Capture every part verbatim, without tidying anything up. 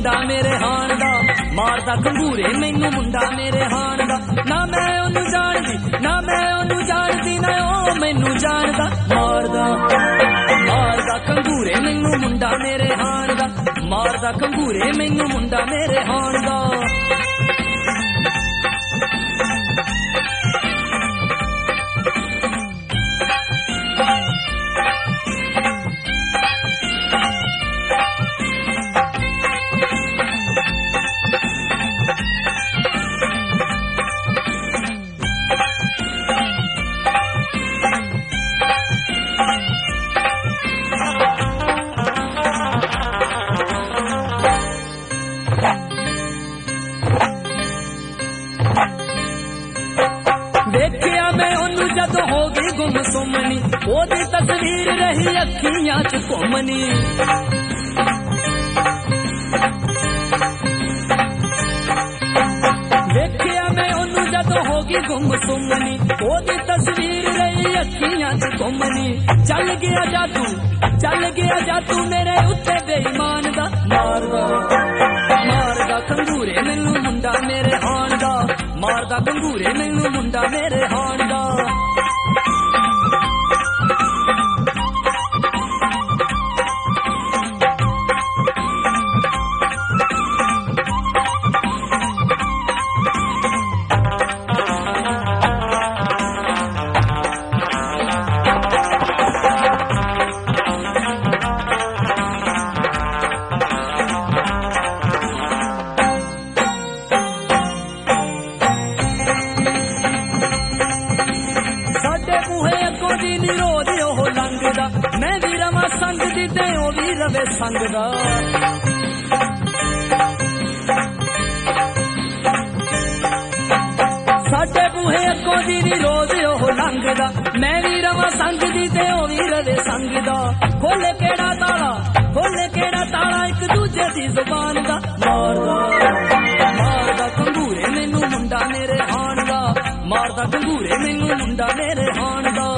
मुंडा मेरे हाण दा मारदा कंगूरे मैनू मुंडा मेरे हाण दा ना मैं ओनू जानदी ना मैं ओनू जानदी ना ओ मैनू जानदा मारदा मारदा कंगूरे मैनू मुंडा मेरे हाण दा मारदा कंगूरे मैनू मुंडा मेरे हाण दा देखिया मैं ओनू जदों हो गई गुम सुमनी ओदी तस्वीर रही अखियां च घुमनी देखिया मैं ओनू जदों हो गई गुम सुमनी ओदी तस्वीर रही अखियां च घुमनी चल गया जादू चल गया जादू मेरे उत्ते बेईमान दा मारदा मारदा कंगूरे मैनू मुंडा मेरे हाण दा मारदा कंगूरे मैनू मुंडा मेरे हाण दा मैं भी रवा संग दी ते ओ भी रवे संग दा साडे बूहे अगों दी नी रोज ओह लंघदा मैं भी रवा संग दी ते ओ भी रवे संग दा खोले केड़ा ताला खोले केड़ा ताला एक दूजे दी जुबान दा मारदा मारदा कंगूरे मैनू मुंडा मेरे हाण दा मारदा कंगूरे मैनू मुंडा मेरे हाण दा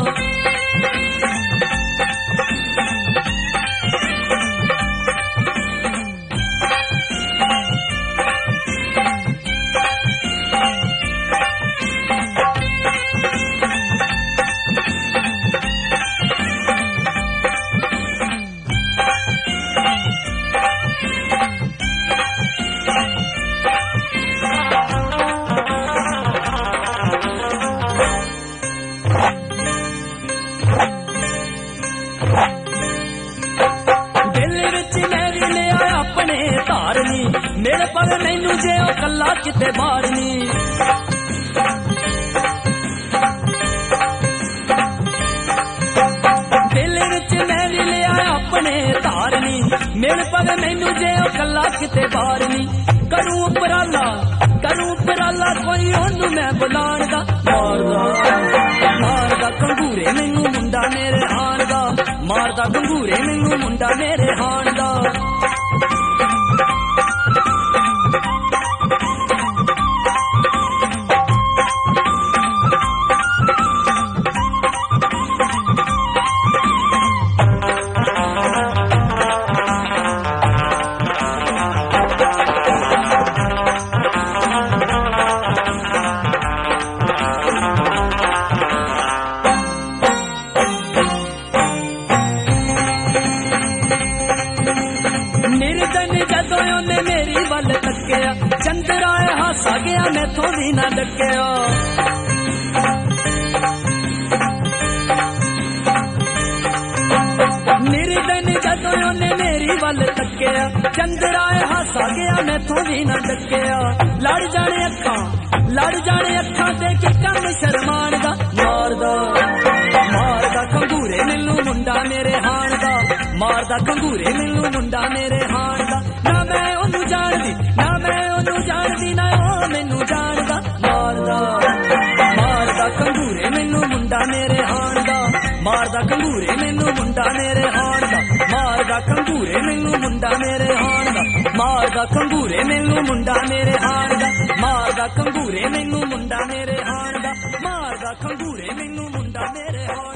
मेरे पर मैनू जे ओ कल्ला किते मारनी दिल विच मैं भी लिया अपने धारनी मेरे पर मैनू जे ओ कल्ला किते मारनी करूं उपराला करूं उपराला कोई ओनू मैं बुलाण दा मारदा मारदा कंगूरे मैनू मुंडा मेरे हाण दा मारदा कंगूरे मैनू मुंडा मेरे हाण दा चंद्राए हासा गया मैथों भी ना डकया निर्दन जदों ओने मेरी वल तकया चंद्राए हासा गया मैथों भी ना डकया लड़ जाने अखां लड़ जाने अखां ते कि कम शर्मान दा मारदा मारदा कंगूरे मैनू मुंडा मेरे हाण दा मारदा कंगूरे मैनू मुंडा मेरे हाण दा ना मैं ओनू जानदी ना मैं ओनू जानदी ना ओ मैनू जानदा मारदा मारदा कंगूरे मैनू मुंडा मेरे हाण दा मारदा कंगूरे मैनू मुंडा मेरे हाण दा मारदा कंगूरे मैनू मुंडा मेरे हाण दा मारदा कंगूरे मैनू मुंडा मेरे हाण दा मारदा कंगूरे मैनू मुंडा मेरे हाण दा मारदा कंगूरे मैनू मुंडा मेरे हाण